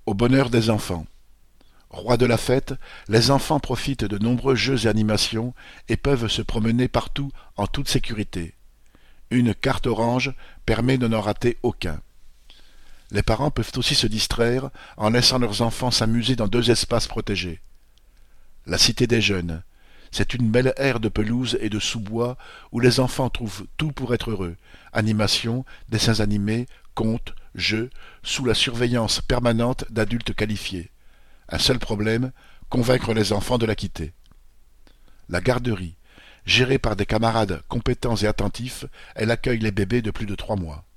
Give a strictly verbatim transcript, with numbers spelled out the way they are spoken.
Au bonheur des enfants. Rois de la fête, les enfants profitent de nombreux jeux et animations et peuvent se promener partout en toute sécurité. Une carte orange permet de n'en rater aucun. Les parents peuvent aussi se distraire en laissant leurs enfants s'amuser dans deux espaces protégés. La Cité des Jeunes. C'est une belle aire de pelouse et de sous-bois où les enfants trouvent tout pour être heureux. Animations, dessins animés, contes, jeux, sous la surveillance permanente d'adultes qualifiés. Un seul problème, convaincre les enfants de la quitter. La garderie. Gérée par des camarades compétents et attentifs, elle accueille les bébés de plus de trois mois.